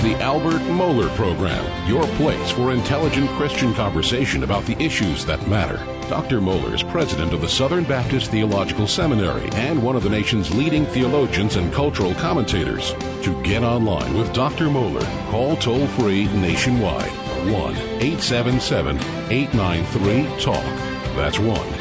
the Albert Mohler Program, your place for intelligent Christian conversation about the issues that matter. Dr. Mohler is president of the Southern Baptist Theological Seminary and one of the nation's leading theologians and cultural commentators. To get online with Dr. Mohler, call toll-free nationwide, 1-877-893-TALK. That's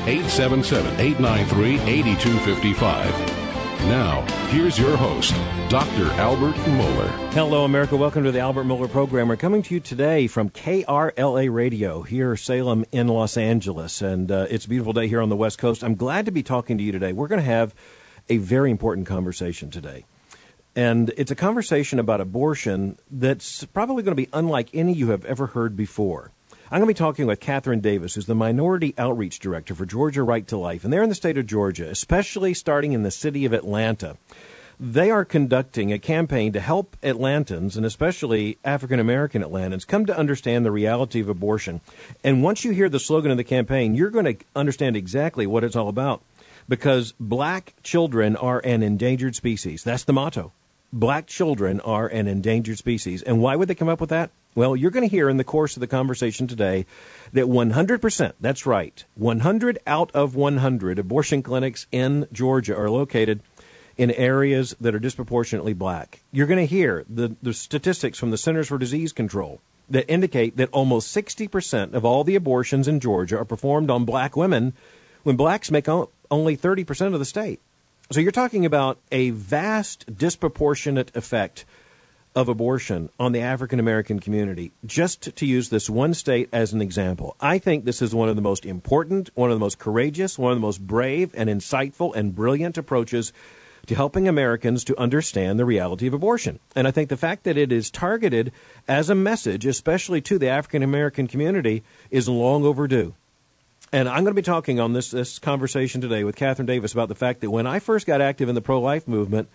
1-877-893-8255. Now, here's your host, Dr. Albert Mohler. Hello, America. Welcome to the Albert Mohler Program. We're coming to you today from KRLA Radio here, Salem in Los Angeles. And it's a beautiful day here on the West Coast. I'm glad to be talking to you today. We're going to have a very important conversation today. And it's a conversation about abortion that's probably going to be unlike any you have ever heard before. I'm going to be talking with Catherine Davis, who's the Minority Outreach Director for Georgia Right to Life. And they're in the state of Georgia, especially starting in the city of Atlanta. They are conducting a campaign to help Atlantans, and especially African-American Atlantans, come to understand the reality of abortion. And once you hear the slogan of the campaign, you're going to understand exactly what it's all about. Because black children are an endangered species. That's the motto. Black children are an endangered species. And why would they come up with that? Well, you're going to hear in the course of the conversation today that 100%, that's right, 100 out of 100 abortion clinics in Georgia are located in areas that are disproportionately black. You're going to hear the statistics from the Centers for Disease Control that indicate that almost 60% of all the abortions in Georgia are performed on black women when blacks make only 30% of the state. So you're talking about a vast disproportionate effect of abortion on the African-American community, just to use this one state as an example. I think this is one of the most important, one of the most courageous, one of the most brave and insightful and brilliant approaches to helping Americans to understand the reality of abortion. And I think the fact that it is targeted as a message, especially to the African-American community, is long overdue. And I'm going to be talking on this conversation today with Catherine Davis about the fact that when I first got active in the pro-life movement,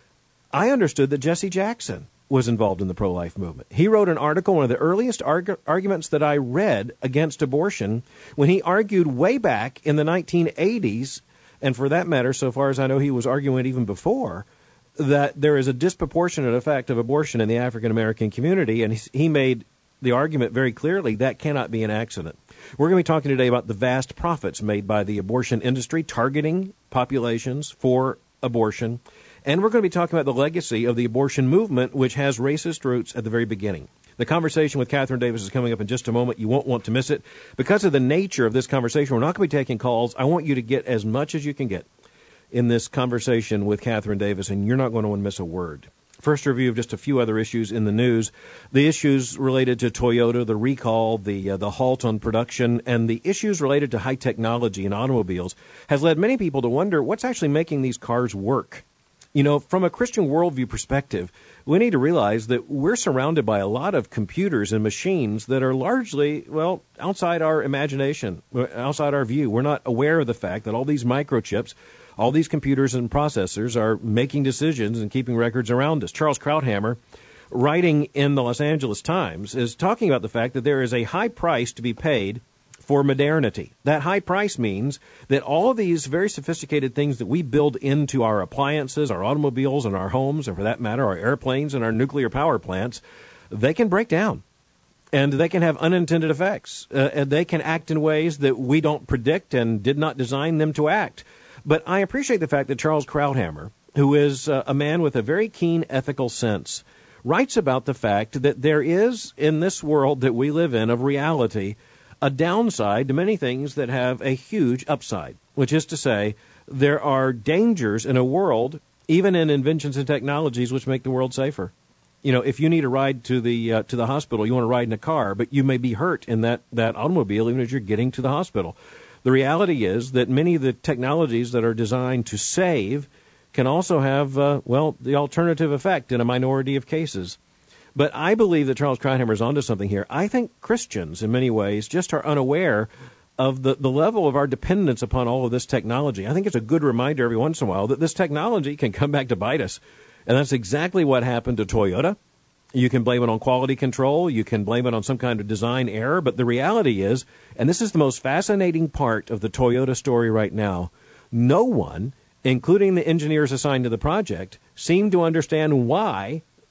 I understood that Jesse Jackson was involved in the pro-life movement. He wrote an article, one of the earliest arguments that I read against abortion, when he argued way back in the 1980s, and for that matter, so far as I know, he was arguing even before, that there is a disproportionate effect of abortion in the African-American community, and he made the argument very clearly that cannot be an accident. We're going to be talking today about the vast profits made by the abortion industry targeting populations for abortion. And we're going to be talking about the legacy of the abortion movement, which has racist roots at the very beginning. The conversation with Catherine Davis is coming up in just a moment. You won't want to miss it. Because of the nature of this conversation, we're not going to be taking calls. I want you to get as much as you can get in this conversation with Catherine Davis, and you're not going to want to miss a word. First review of just a few other issues in the news. The issues related to Toyota, the recall, the halt on production, and the issues related to high technology in automobiles has led many people to wonder what's actually making these cars work. You know, from a Christian worldview perspective, we need to realize that we're surrounded by a lot of computers and machines that are largely, well, outside our imagination, outside our view. We're not aware of the fact that all these microchips, all these computers and processors are making decisions and keeping records around us. Charles Krauthammer, writing in the Los Angeles Times, is talking about the fact that there is a high price to be paid for modernity. That high price means that all of these very sophisticated things that we build into our appliances, our automobiles, and our homes, and for that matter, our airplanes and our nuclear power plants, they can break down. And they can have unintended effects. And they can act in ways that we don't predict and did not design them to act. But I appreciate the fact that Charles Krauthammer, who is a man with a very keen ethical sense, writes about the fact that there is, in this world that we live in of reality, a downside to many things that have a huge upside, which is to say there are dangers in a world, even in inventions and technologies, which make the world safer. You know, if you need a ride to the hospital, you want to ride in a car, but you may be hurt in that automobile even as you're getting to the hospital. The reality is that many of the technologies that are designed to save can also have, the alternative effect in a minority of cases. But I believe that Charles Krauthammer is onto something here. I think Christians, in many ways, just are unaware of the level of our dependence upon all of this technology. I think it's a good reminder every once in a while that this technology can come back to bite us. And that's exactly what happened to Toyota. You can blame it on quality control. You can blame it on some kind of design error. But the reality is, and this is the most fascinating part of the Toyota story right now, no one, including the engineers assigned to the project, seem to understand why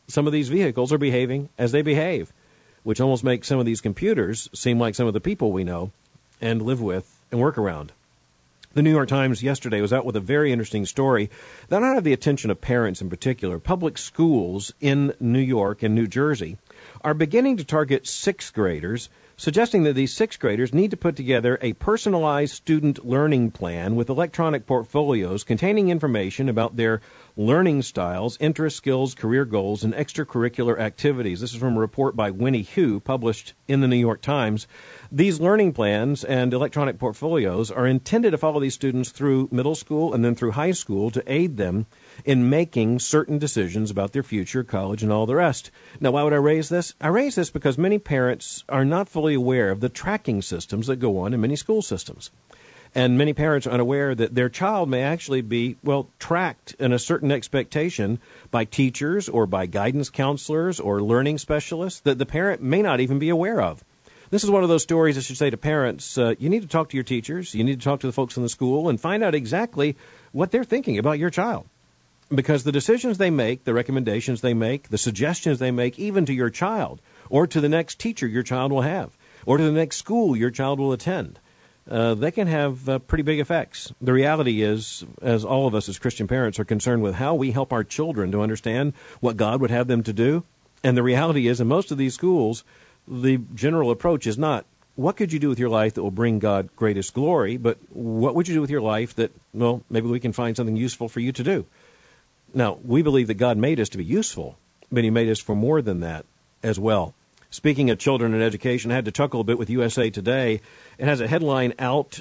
some of these vehicles are behaving as they behave, which almost makes some of these computers seem like some of the people we know and live with and work around. The New York Times yesterday was out with a very interesting story that ought to have the attention of parents in particular. Public schools in New York and New Jersey are beginning to target sixth graders, suggesting that these sixth graders need to put together a personalized student learning plan with electronic portfolios containing information about their learning styles, interests, skills, career goals, and extracurricular activities. This is from a report by Winnie Hu, published in the New York Times. These learning plans and electronic portfolios are intended to follow these students through middle school and then through high school to aid them in making certain decisions about their future, college, and all the rest. Now, why would I raise this? I raise this because many parents are not fully aware of the tracking systems that go on in many school systems. And many parents are unaware that their child may actually be, tracked in a certain expectation by teachers or by guidance counselors or learning specialists that the parent may not even be aware of. This is one of those stories I should say to parents, you need to talk to your teachers, you need to talk to the folks in the school and find out exactly what they're thinking about your child. Because the decisions they make, the recommendations they make, the suggestions they make, even to your child or to the next teacher your child will have or to the next school your child will attend, they can have pretty big effects. The reality is, as all of us as Christian parents are concerned with how we help our children to understand what God would have them to do, and the reality is in most of these schools, the general approach is not, what could you do with your life that will bring God greatest glory, but what would you do with your life that, maybe we can find something useful for you to do. Now, we believe that God made us to be useful, but He made us for more than that as well. Speaking of children and education, I had to chuckle a bit with USA Today. It has a headline out,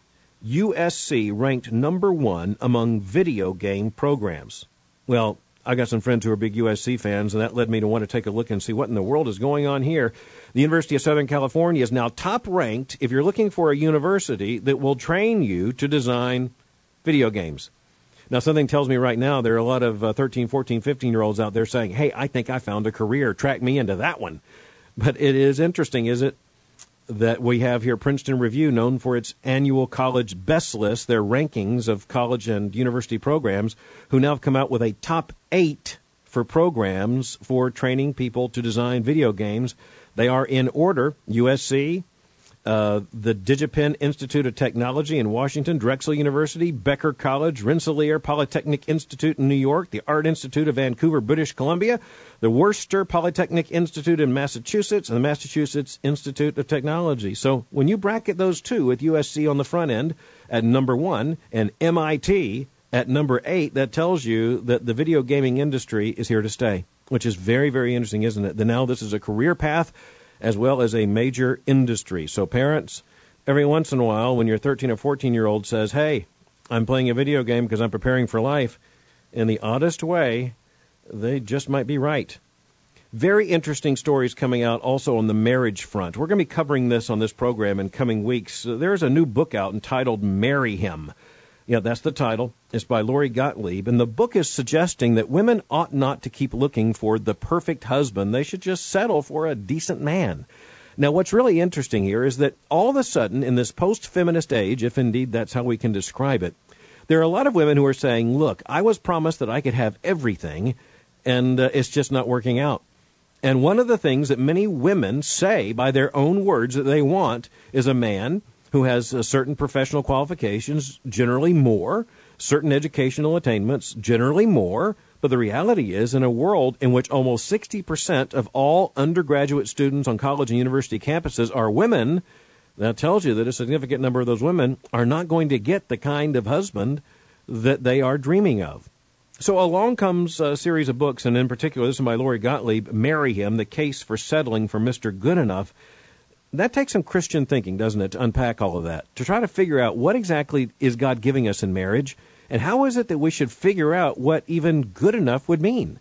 USC ranked number 1 among video game programs. Well, I got some friends who are big USC fans, and that led me to want to take a look and see what in the world is going on here. The University of Southern California is now top ranked if you're looking for a university that will train you to design video games. Now, something tells me right now there are a lot of 13, 14, 15-year-olds out there saying, hey, I think I found a career. Track me into that one. But it is interesting, is it, that we have here Princeton Review, known for its annual college best list, their rankings of college and university programs, who now have come out with a top 8 for programs for training people to design video games. They are in order: USC, the DigiPen Institute of Technology in Washington, Drexel University, Becker College, Rensselaer Polytechnic Institute in New York, the Art Institute of Vancouver, British Columbia, the Worcester Polytechnic Institute in Massachusetts, and the Massachusetts Institute of Technology. So when you bracket those two, with USC on the front end at number 1 and MIT at number 8, that tells you that the video gaming industry is here to stay, which is very, very interesting, isn't it? That now this is a career path as well as a major industry. So parents, every once in a while, when your 13 or 14-year-old says, hey, I'm playing a video game because I'm preparing for life, in the oddest way, they just might be right. Very interesting stories coming out also on the marriage front. We're going to be covering this on this program in coming weeks. There's a new book out entitled Marry Him. Yeah, that's the title. It's by Lori Gottlieb, and the book is suggesting that women ought not to keep looking for the perfect husband. They should just settle for a decent man. Now, what's really interesting here is that all of a sudden, in this post-feminist age, if indeed that's how we can describe it, there are a lot of women who are saying, look, I was promised that I could have everything, and it's just not working out. And one of the things that many women say by their own words that they want is a man who has certain professional qualifications, generally more, certain educational attainments, generally more. But the reality is, in a world in which almost 60% of all undergraduate students on college and university campuses are women, that tells you that a significant number of those women are not going to get the kind of husband that they are dreaming of. So along comes a series of books, and in particular, this is by Lori Gottlieb, Marry Him, The Case for Settling for Mr. Goodenough. That takes some Christian thinking, doesn't it, to unpack all of that, to try to figure out what exactly is God giving us in marriage, and how is it that we should figure out what even good enough would mean.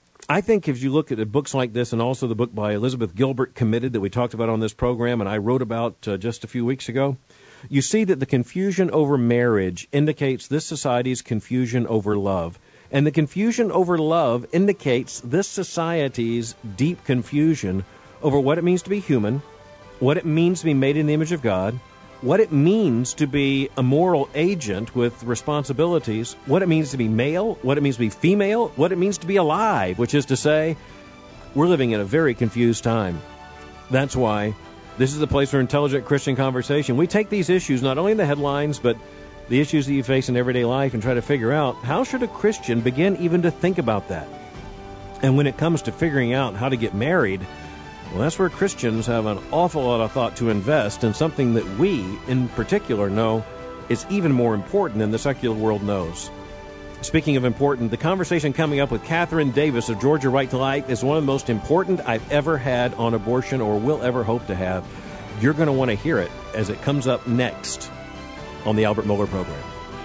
I think if you look at books like this, and also the book by Elizabeth Gilbert, Committed, that we talked about on this program, and I wrote about just a few weeks ago, you see that the confusion over marriage indicates this society's confusion over love. And the confusion over love indicates this society's deep confusion over what it means to be human, what it means to be made in the image of God, what it means to be a moral agent with responsibilities, what it means to be male, what it means to be female, what it means to be alive, which is to say, we're living in a very confused time. That's why this is a place for intelligent Christian conversation. We take these issues, not only in the headlines, but the issues that you face in everyday life, and try to figure out, how should a Christian begin even to think about that? And when it comes to figuring out how to get married, well, that's where Christians have an awful lot of thought to invest in, something that we, in particular, know is even more important than the secular world knows. Speaking of important, the conversation coming up with Catherine Davis of Georgia Right to Life is one of the most important I've ever had on abortion, or will ever hope to have. You're going to want to hear it as it comes up next on the Albert Mohler Program.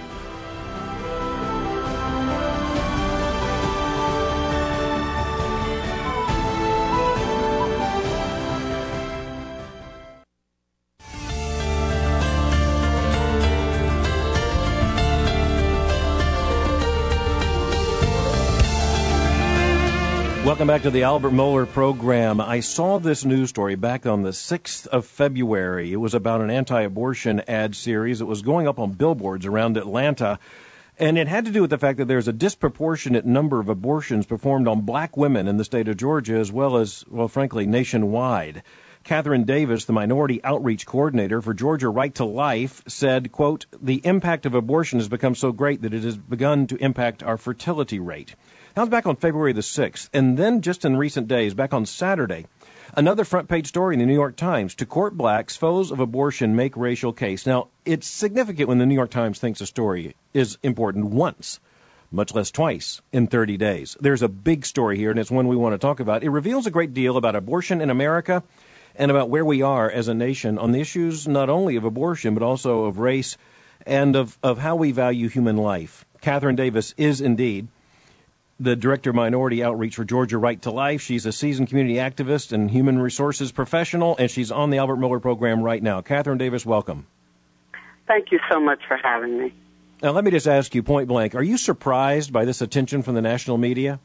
Welcome back to the Albert Mohler Program. I saw this news story back on the 6th of February. It was about an anti-abortion ad series. It was going up on billboards around Atlanta, and it had to do with the fact that there's a disproportionate number of abortions performed on black women in the state of Georgia, as well as, well, frankly, nationwide. Catherine Davis, the Minority Outreach Coordinator for Georgia Right to Life, said, quote, "The impact of abortion has become so great that it has begun to impact our fertility rate." That was back on February the 6th. And then just in recent days, back on Saturday, another front-page story in the New York Times: "To court blacks, foes of abortion make racial case." Now, it's significant when the New York Times thinks a story is important once, much less twice, in 30 days. There's a big story here, and it's one we want to talk about. It reveals a great deal about abortion in America and about where we are as a nation on the issues not only of abortion, but also of race and of how we value human life. Catherine Davis is indeed the Director of Minority Outreach for Georgia Right to Life. She's a seasoned community activist and human resources professional, and she's on the Albert Mohler Program right now. Catherine Davis, welcome. Thank you so much for having me. Now, let me just ask you point blank, are you surprised by this attention from the national media?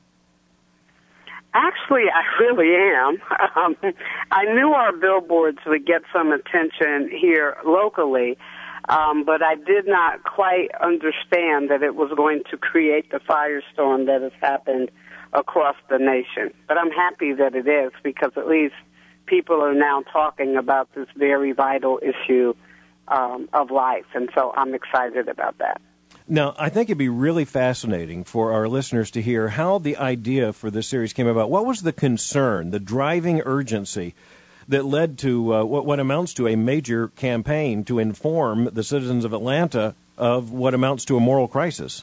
Actually, I really am. I knew our billboards would get some attention here locally, but I did not quite understand that it was going to create the firestorm that has happened across the nation. But I'm happy that it is, because at least people are now talking about this very vital issue of life, and so I'm excited about that. Now, I think it'd be really fascinating for our listeners to hear how the idea for this series came about. What was the concern, the driving urgency that led to what amounts to a major campaign to inform the citizens of Atlanta of what amounts to a moral crisis?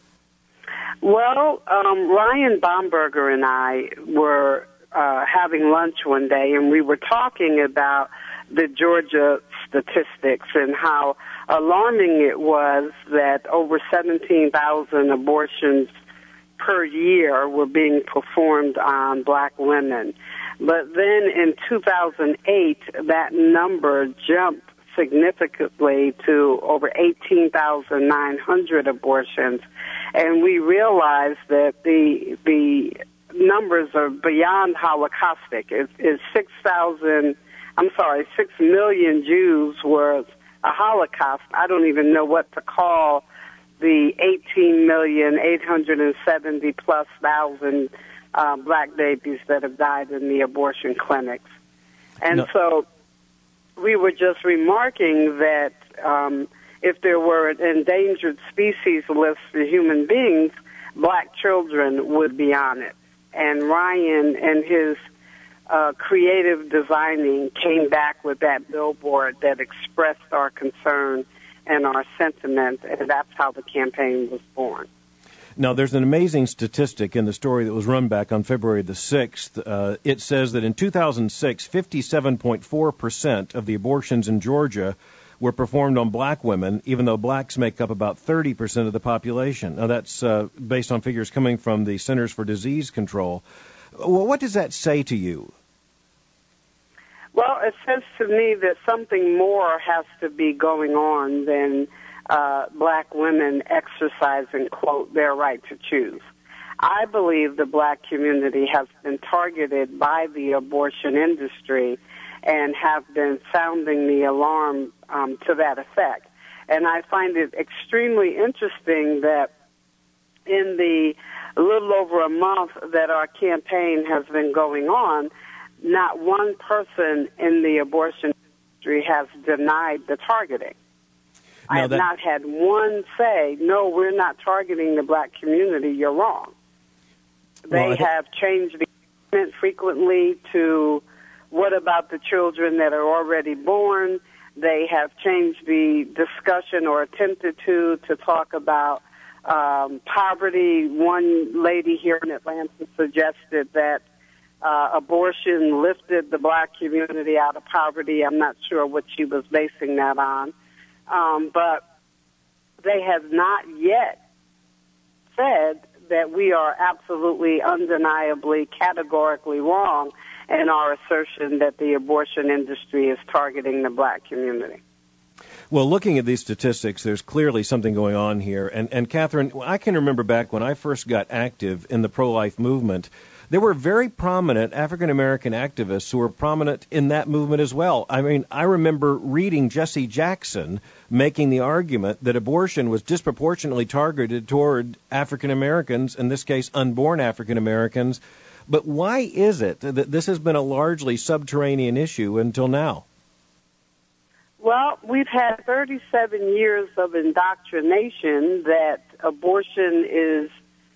Well, Ryan Bomberger and I were having lunch one day, and we were talking about the Georgia statistics and how alarming it was that over 17,000 abortions per year were being performed on black women. But then in 2008, that number jumped significantly to over 18,900 abortions. And we realized that the numbers are beyond holocaustic. It's 6 million Jews were a Holocaust. I don't even know what to call the 18,870+ thousand black babies that have died in the abortion clinics. And so we were just remarking that if there were an endangered species list for human beings, black children would be on it. And Ryan and his creative designing came back with that billboard that expressed our concern and our sentiment, and that's how the campaign was born. Now, there's an amazing statistic in the story that was run back on February the 6th. It says that in 2006, 57.4% of the abortions in Georgia were performed on black women, even though blacks make up about 30% of the population. Now, that's based on figures coming from the Centers for Disease Control. Well, what does that say to you? Well, it says to me that something more has to be going on than black women exercising, quote, their right to choose. I believe the black community has been targeted by the abortion industry, and have been sounding the alarm to that effect. And I find it extremely interesting that in the little over a month that our campaign has been going on, not one person in the abortion industry has denied the targeting. I have not had one say, no, we're not targeting the black community, you're wrong. They have changed the argument frequently to, what about the children that are already born? They have changed the discussion or attempted to talk about poverty. One lady here in Atlanta suggested that abortion lifted the black community out of poverty. I'm not sure what she was basing that on. But they have not yet said that we are absolutely, undeniably, categorically wrong in our assertion that the abortion industry is targeting the black community. Well, looking at these statistics, there's clearly something going on here. And Catherine, I can remember back when I first got active in the pro-life movement, there were very prominent African-American activists who were prominent in that movement as well. I mean, I remember reading Jesse Jackson making the argument that abortion was disproportionately targeted toward African-Americans, in this case, unborn African-Americans. But why is it that this has been a largely subterranean issue until now? Well, we've had 37 years of indoctrination that abortion is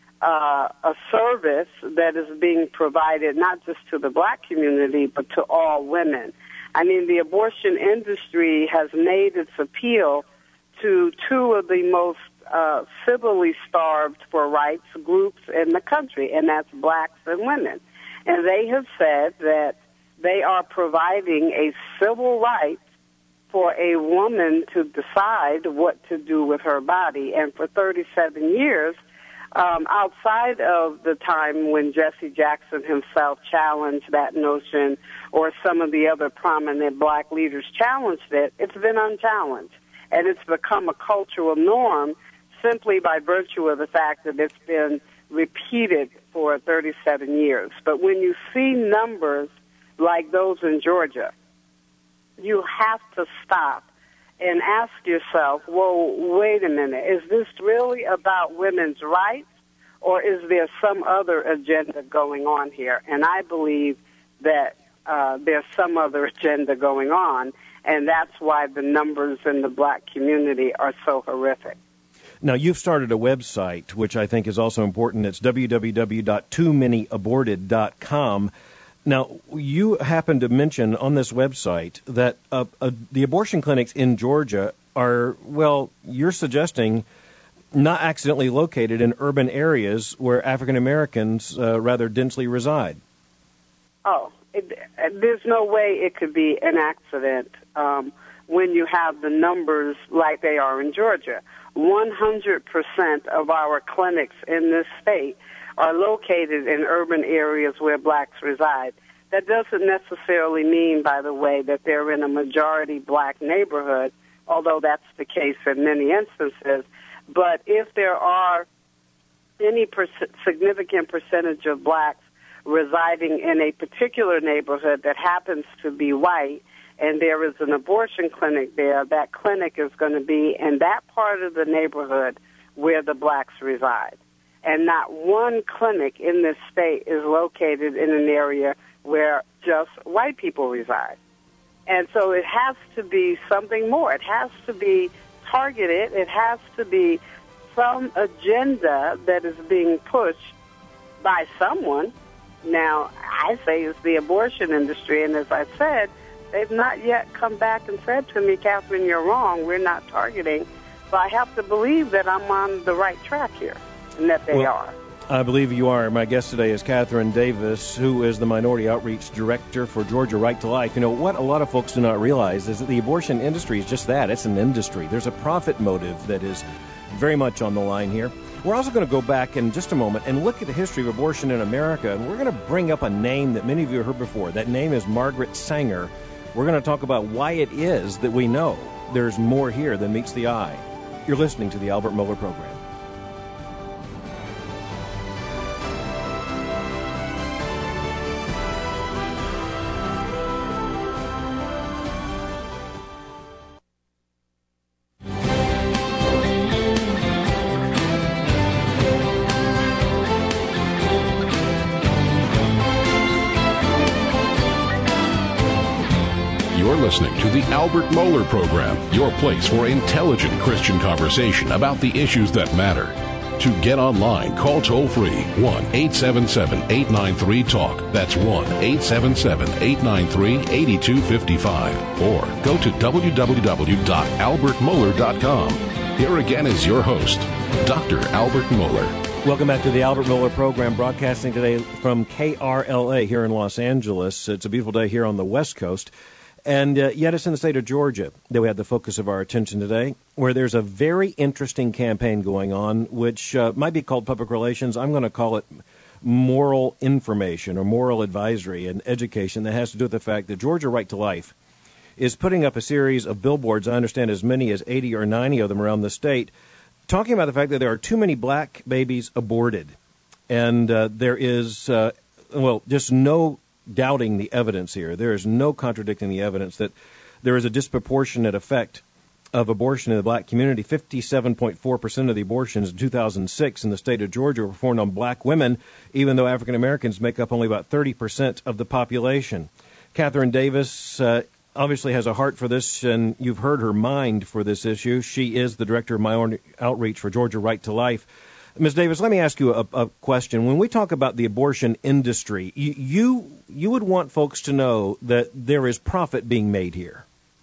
a service that is being provided not just to the black community, but to all women. I mean, the abortion industry has made its appeal to two of the most civilly starved for rights groups in the country, and that's blacks and women. And they have said that they are providing a civil right for a woman to decide what to do with her body. And for 37 years, outside of the time when Jesse Jackson himself challenged that notion or some of the other prominent black leaders challenged it, it's been unchallenged. And it's become a cultural norm simply by virtue of the fact that it's been repeated for 37 years. But when you see numbers like those in Georgia, you have to stop and ask yourself, well, wait a minute, is this really about women's rights, or is there some other agenda going on here? And I believe that there's some other agenda going on, and that's why the numbers in the black community are so horrific. Now, you've started a website, which I think is also important. It's www.toomanyAborted.com. Now, you happen to mention on this website that the abortion clinics in Georgia are, well, you're suggesting not accidentally located in urban areas where African Americans rather densely reside. Oh, there's no way it could be an accident when you have the numbers like they are in Georgia. 100% of our clinics in this state are located in urban areas where blacks reside. That doesn't necessarily mean, by the way, that they're in a majority black neighborhood, although that's the case in many instances. But if there are any significant percentage of blacks residing in a particular neighborhood that happens to be white, and there is an abortion clinic there, that clinic is going to be in that part of the neighborhood where the blacks reside. And not one clinic in this state is located in an area where just white people reside. And so it has to be something more. It has to be targeted. It has to be some agenda that is being pushed by someone. Now, I say it's the abortion industry, and as I said, they've not yet come back and said to me, Catherine, you're wrong, we're not targeting. So I have to believe that I'm on the right track here, and that they are. I believe you are. My guest today is Catherine Davis, who is the Minority Outreach Director for Georgia Right to Life. You know, what a lot of folks do not realize is that the abortion industry is just that. It's an industry. There's a profit motive that is very much on the line here. We're also going to go back in just a moment and look at the history of abortion in America, and we're going to bring up a name that many of you have heard before. That name is Margaret Sanger. We're going to talk about why it is that we know there's more here than meets the eye. You're listening to the Albert Mohler Program. You're listening to the Albert Mohler Program, your place for intelligent Christian conversation about the issues that matter. To get online, call toll-free 1-877-893-TALK. That's 1-877-893-8255. Or go to www.albertmohler.com. Here again is your host, Dr. Albert Mohler. Welcome back to the Albert Mohler Program, broadcasting today from KRLA here in Los Angeles. It's a beautiful day here on the West Coast. And yet it's in the state of Georgia that we had the focus of our attention today, where there's a very interesting campaign going on, which might be called public relations. I'm going to call it moral information or moral advisory and education that has to do with the fact that Georgia Right to Life is putting up a series of billboards, I understand as many as 80 or 90 of them around the state, talking about the fact that there are too many black babies aborted. And there is, just no doubting the evidence here. There is no contradicting the evidence that there is a disproportionate effect of abortion in the black community. 57.4% of the abortions in 2006 in the state of Georgia were performed on black women, even though African Americans make up only about 30% of the population. Catherine Davis obviously has a heart for this, and you've heard her mind for this issue. She is the director of my outreach for Georgia Right to Life. Ms. Davis, let me ask you a question. When we talk about the abortion industry, you would want folks to know that there is profit being made here.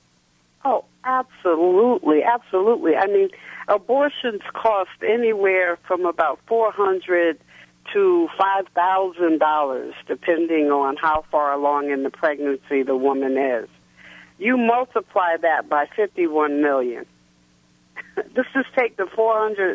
Oh, absolutely, absolutely. I mean, abortions cost anywhere from about $400 to $5,000, depending on how far along in the pregnancy the woman is. You multiply that by 51 million. Let's just take the $400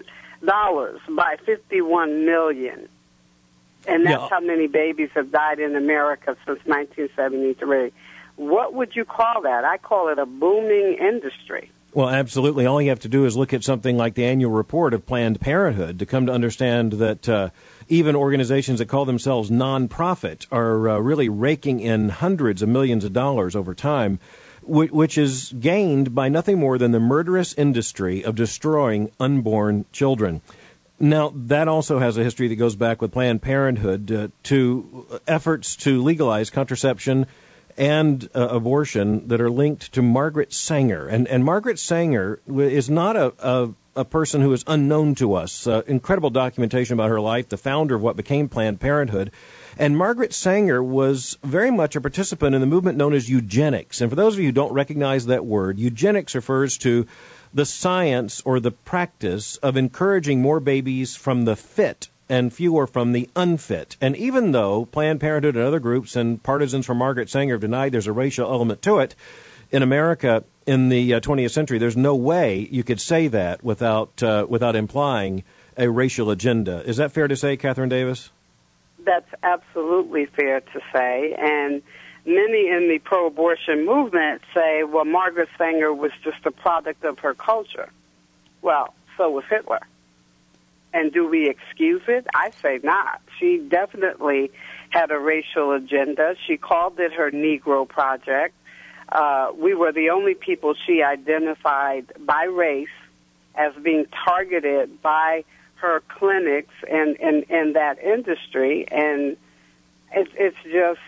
by 51 million. And that's how many babies have died in America since 1973. What would you call that? I call it a booming industry. Well, absolutely. All you have to do is look at something like the annual report of Planned Parenthood to come to understand that even organizations that call themselves nonprofit are really raking in hundreds of millions of dollars over time, which is gained by nothing more than the murderous industry of destroying unborn children. Now, that also has a history that goes back with Planned Parenthood to efforts to legalize contraception and abortion that are linked to Margaret Sanger. And Margaret Sanger is not a person who is unknown to us. Incredible documentation about her life, the founder of what became Planned Parenthood. And Margaret Sanger was very much a participant in the movement known as eugenics. And for those of you who don't recognize that word, eugenics refers to the science or the practice of encouraging more babies from the fit and fewer from the unfit. And even though Planned Parenthood and other groups and partisans for Margaret Sanger have denied there's a racial element to it, in America in the 20th century, there's no way you could say that without implying a racial agenda. Is that fair to say, Catherine Davis? That's absolutely fair to say. And many in the pro-abortion movement say, well, Margaret Sanger was just a product of her culture. Well, so was Hitler. And do we excuse it? I say not. She definitely had a racial agenda. She called it her Negro Project. We were the only people she identified by race as being targeted by her clinics and that industry. And it's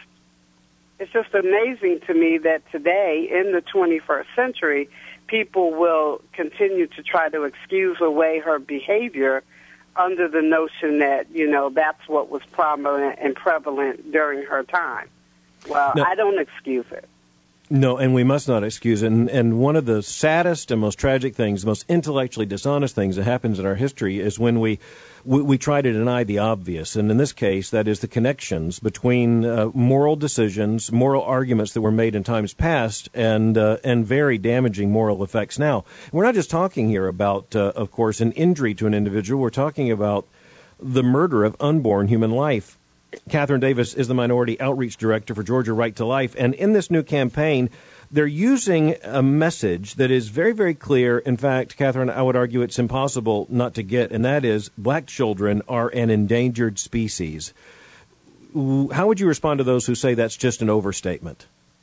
just amazing to me that today, in the 21st century, people will continue to try to excuse away her behavior under the notion that, that's what was prominent and prevalent during her time. Well, no, I don't excuse it. No, and we must not excuse it. And one of the saddest and most tragic things, the most intellectually dishonest things that happens in our history is when we try to deny the obvious. And in this case, that is the connections between moral decisions, moral arguments that were made in times past, and very damaging moral effects now. We're not just talking here about, of course, an injury to an individual. We're talking about the murder of unborn human life. Catherine Davis is the Minority Outreach Director for Georgia Right to Life. And in this new campaign, they're using a message that is very, very clear. In fact, Catherine, I would argue it's impossible not to get, and that is black children are an endangered species. How would you respond to those who say that's just an overstatement?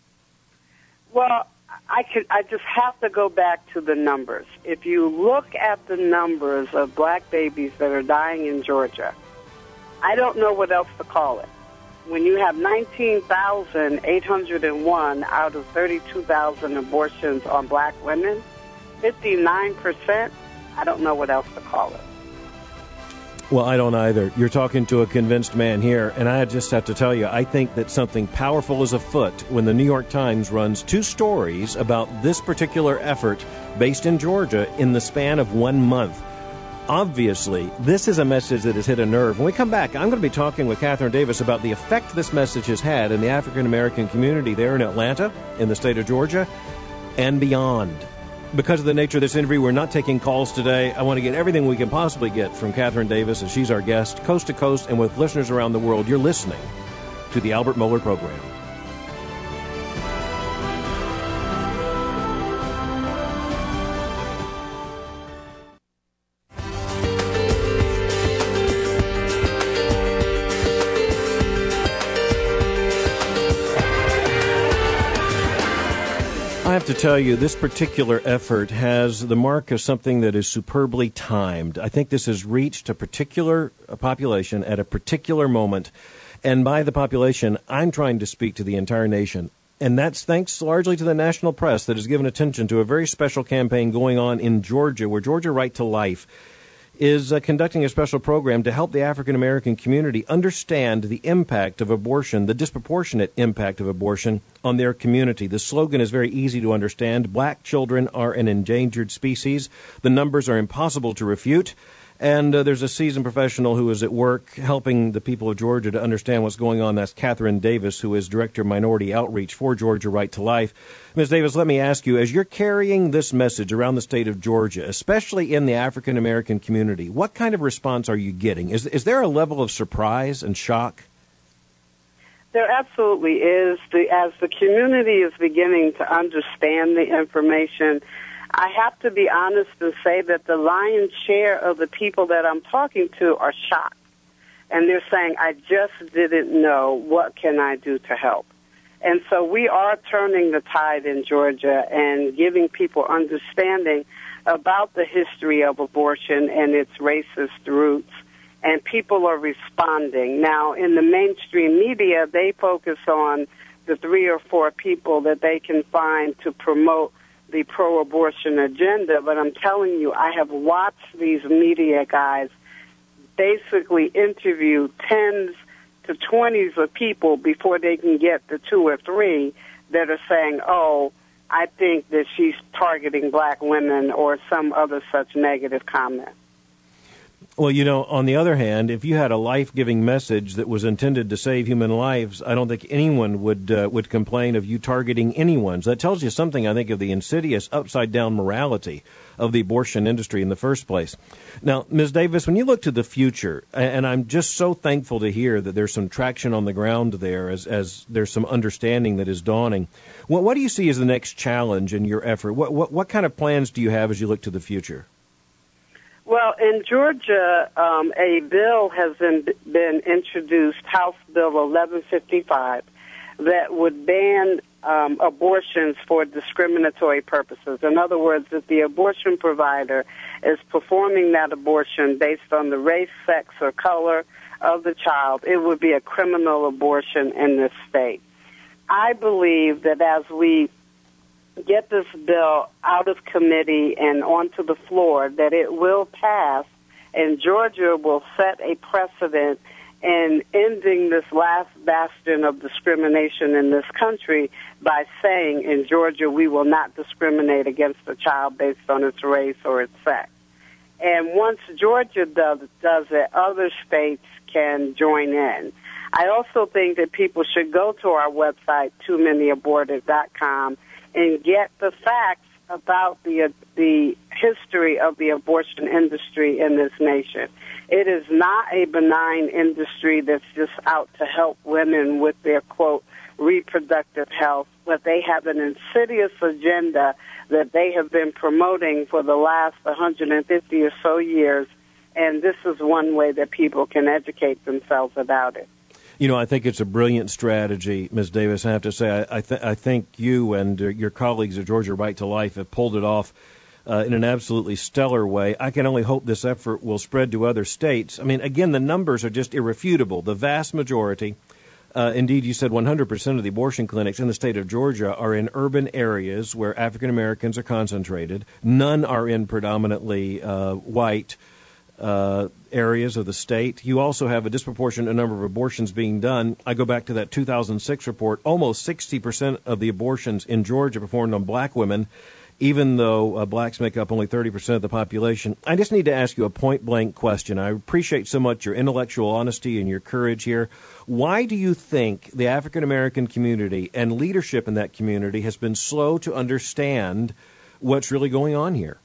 Well, I just have to go back to the numbers. If you look at the numbers of black babies that are dying in Georgia, I don't know what else to call it. when you have 19,801 out of 32,000 abortions on black women, 59%, I don't know what else to call it. Well, I don't either. You're talking to a convinced man here, and I just have to tell you, I think that something powerful is afoot when the New York Times runs 2 stories about this particular effort based in Georgia in the span of 1 month. Obviously, this is a message that has hit a nerve. When we come back, I'm going to be talking with Catherine Davis about the effect this message has had in the African-American community there in Atlanta, in the state of Georgia, and beyond. Because of the nature of this interview, we're not taking calls today. I want to get everything we can possibly get from Catherine Davis, as she's our guest, coast to coast, and with listeners around the world. You're listening to the Albert Mohler Program. I have to tell you, this particular effort has the mark of something that is superbly timed. I think this has reached a particular population at a particular moment. And by the population, I'm trying to speak to the entire nation. And that's thanks largely to the national press that has given attention to a very special campaign going on in Georgia, where Georgia Right to Life is conducting a special program to help the African-American community understand the impact of abortion, the disproportionate impact of abortion on their community. The slogan is very easy to understand. Black children are an endangered species. The numbers are impossible to refute. And there's a seasoned professional who is at work helping the people of Georgia to understand what's going on. That's Catherine Davis, who is Director of Minority Outreach for Georgia Right to Life. Ms. Davis, let me ask you, as you're carrying this message around the state of Georgia, especially in the African-American community, what kind of response are you getting? Is there a level of surprise and shock? There absolutely is. As the community is beginning to understand the information, I have to be honest and say that the lion's share of the people that I'm talking to are shocked. And they're saying, I just didn't know. What can I do to help? And so we are turning the tide in Georgia and giving people understanding about the history of abortion and its racist roots. And people are responding. Now, in the mainstream media, they focus on the 3 or 4 people that they can find to promote the pro-abortion agenda, but I'm telling you, I have watched these media guys basically interview tens to 20s of people before they can get the 2 or 3 that are saying, oh, I think that she's targeting black women or some other such negative comment. Well, you know, on the other hand, if you had a life-giving message that was intended to save human lives, I don't think anyone would complain of you targeting anyone. So that tells you something, I think, of the insidious upside-down morality of the abortion industry in the first place. Now, Ms. Davis, when you look to the future, and I'm just so thankful to hear that there's some traction on the ground there as there's some understanding that is dawning, what do you see as the next challenge in your effort? What kind of plans do you have as you look to the future? Well, in Georgia, a bill has been introduced, House Bill 1155, that would ban abortions for discriminatory purposes. In other words, if the abortion provider is performing that abortion based on the race, sex, or color of the child, it would be a criminal abortion in this state. I believe that as we get this bill out of committee and onto the floor, that it will pass, and Georgia will set a precedent in ending this last bastion of discrimination in this country by saying in Georgia we will not discriminate against a child based on its race or its sex. And once Georgia does it, other states can join in. I also think that people should go to our website, TooManyAborted.com, and get the facts about the history of the abortion industry in this nation. It is not a benign industry that's just out to help women with their, quote, reproductive health, but they have an insidious agenda that they have been promoting for the last 150 or so years, and this is one way that people can educate themselves about it. You know, I think it's a brilliant strategy, Ms. Davis. I have to say, I think you and your colleagues at Georgia Right to Life have pulled it off in an absolutely stellar way. I can only hope this effort will spread to other states. I mean, again, the numbers are just irrefutable. The vast majority Indeed, you said 100% of the abortion clinics in the state of Georgia are in urban areas where African Americans are concentrated. None are in predominantly white areas of the state. You also have a disproportionate number of abortions being done. I go back to that 2006 report. Almost 60% of the abortions in Georgia performed on black women, even though blacks make up only 30% of the population. I just need to ask you a point-blank question. I appreciate so much your intellectual honesty and your courage here. Why do you think the African-American community and leadership in that community has been slow to understand what's really going on here?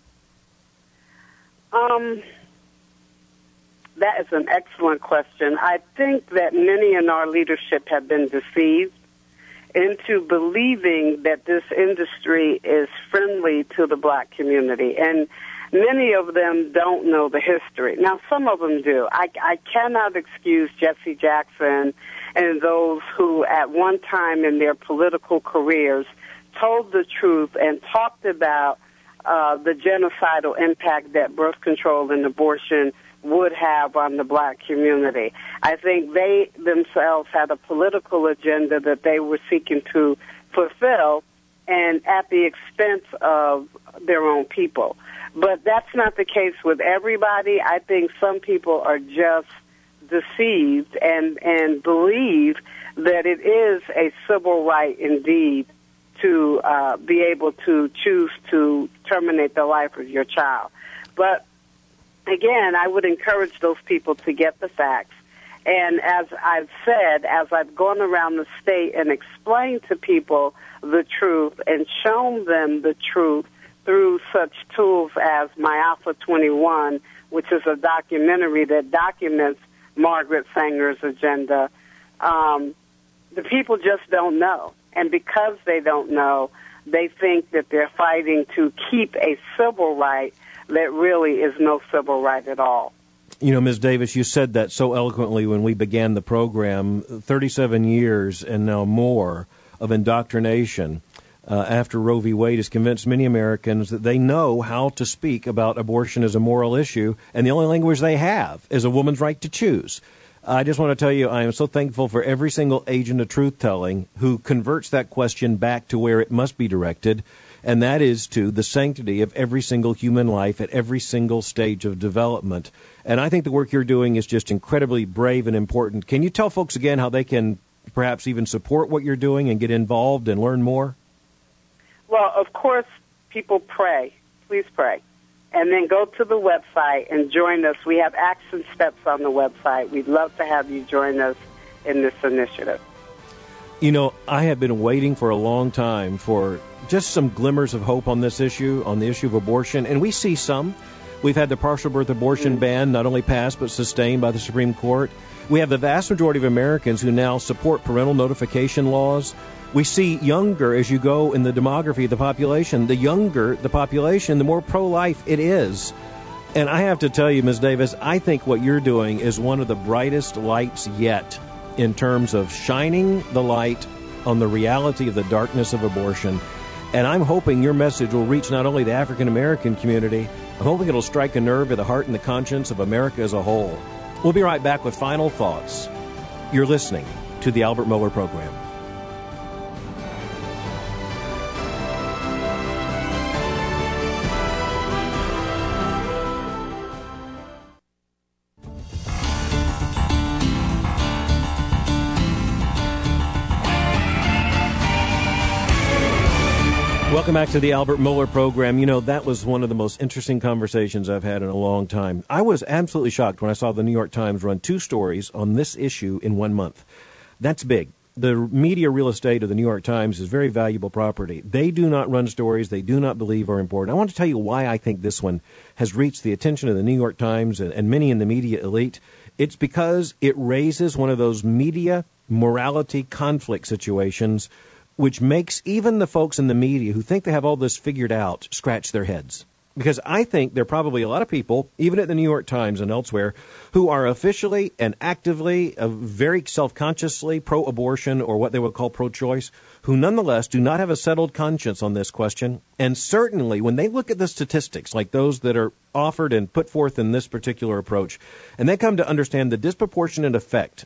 That is an excellent question. I think that many in our leadership have been deceived into believing that this industry is friendly to the black community. And many of them don't know the history. Now, some of them do. I cannot excuse Jesse Jackson and those who at one time in their political careers told the truth and talked about the genocidal impact that birth control and abortion would have on the black community. I think they themselves had a political agenda that they were seeking to fulfill, and at the expense of their own people. But that's not the case with everybody. I think some people are just deceived and believe that it is a civil right indeed to be able to choose to terminate the life of your child. But again, I would encourage those people to get the facts. And as I've said, as I've gone around the state and explained to people the truth and shown them the truth through such tools as My Alpha 21, which is a documentary that documents Margaret Sanger's agenda, the people just don't know. And because they don't know, they think that they're fighting to keep a civil right that really is no civil right at all. You know, Ms. Davis, you said that so eloquently when we began the program. 37 years and now more of indoctrination after Roe v. Wade has convinced many Americans that they know how to speak about abortion as a moral issue, and the only language they have is a woman's right to choose. I just want to tell you I am so thankful for every single agent of truth-telling who converts that question back to where it must be directed, and that is to the sanctity of every single human life at every single stage of development. And I think the work you're doing is just incredibly brave and important. Can you tell folks again how they can perhaps even support what you're doing and get involved and learn more? Well, of course, people pray. Please pray. And then go to the website and join us. We have action steps on the website. We'd love to have you join us in this initiative. You know, I have been waiting for a long time for just some glimmers of hope on this issue, on the issue of abortion, and we see some. We've had the partial birth abortion ban not only passed but sustained by the Supreme Court. We have the vast majority of Americans who now support parental notification laws. We see younger, as you go in the demography of the population, the younger the population, the more pro-life it is. And I have to tell you, Ms. Davis, I think what you're doing is one of the brightest lights yet in terms of shining the light on the reality of the darkness of abortion. And I'm hoping your message will reach not only the African-American community, I'm hoping it'll strike a nerve at the heart and the conscience of America as a whole. We'll be right back with final thoughts. You're listening to the Albert Mohler Program. Welcome back to the Albert Mohler Program. You know, that was one of the most interesting conversations I've had in a long time. I was absolutely shocked when I saw the New York Times run 2 stories on this issue in 1 month. That's big. The media real estate of the New York Times is very valuable property. They do not run stories they do not believe are important. I want to tell you why I think this one has reached the attention of the New York Times and many in the media elite. It's because it raises one of those media morality conflict situations which makes even the folks in the media who think they have all this figured out scratch their heads. Because I think there are probably a lot of people, even at the New York Times and elsewhere, who are officially and actively, very self-consciously pro-abortion or what they would call pro-choice, who nonetheless do not have a settled conscience on this question. And certainly when they look at the statistics like those that are offered and put forth in this particular approach, and they come to understand the disproportionate effect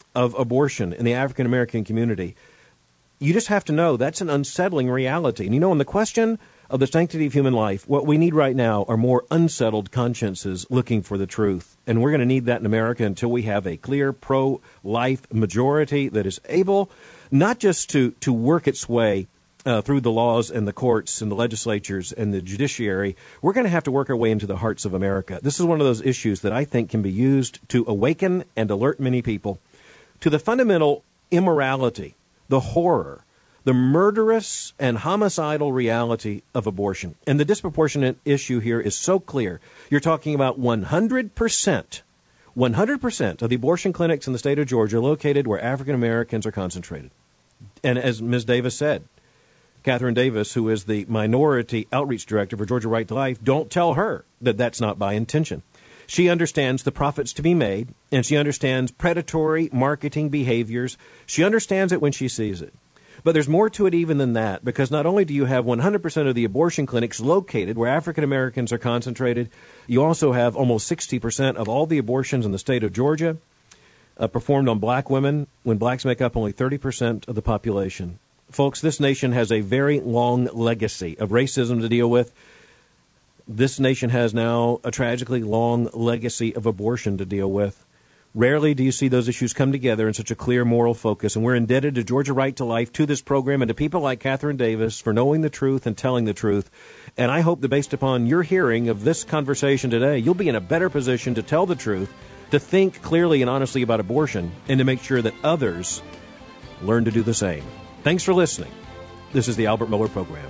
of abortion in the African American community, you just have to know that's an unsettling reality. And on the question of the sanctity of human life, what we need right now are more unsettled consciences looking for the truth. And we're going to need that in America until we have a clear pro-life majority that is able not just to work its way through the laws and the courts and the legislatures and the judiciary. We're going to have to work our way into the hearts of America. This is one of those issues that I think can be used to awaken and alert many people to the fundamental immorality, the horror, the murderous and homicidal reality of abortion. And the disproportionate issue here is so clear. You're talking about 100% of the abortion clinics in the state of Georgia located where African Americans are concentrated. And as Ms. Davis said, Catherine Davis, who is the minority outreach director for Georgia Right to Life, don't tell her that that's not by intention. She understands the profits to be made, and she understands predatory marketing behaviors. She understands it when she sees it. But there's more to it even than that, because not only do you have 100% of the abortion clinics located where African Americans are concentrated, you also have almost 60% of all the abortions in the state of Georgia performed on black women, when blacks make up only 30% of the population. Folks, this nation has a very long legacy of racism to deal with. This nation has now a tragically long legacy of abortion to deal with. Rarely do you see those issues come together in such a clear moral focus, and we're indebted to Georgia Right to Life, to this program, and to people like Catherine Davis for knowing the truth and telling the truth. And I hope that based upon your hearing of this conversation today, you'll be in a better position to tell the truth, to think clearly and honestly about abortion, and to make sure that others learn to do the same. Thanks for listening. This is the Albert Mohler Program.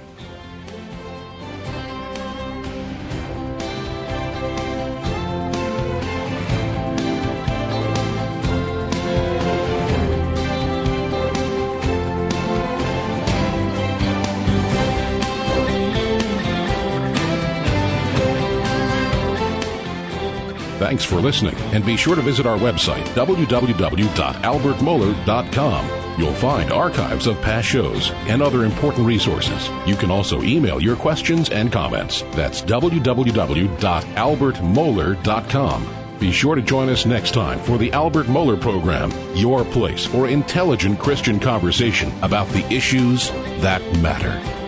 Thanks for listening, and be sure to visit our website, www.albertmohler.com. You'll find archives of past shows and other important resources. You can also email your questions and comments. That's www.albertmohler.com. Be sure to join us next time for the Albert Mohler Program, your place for intelligent Christian conversation about the issues that matter.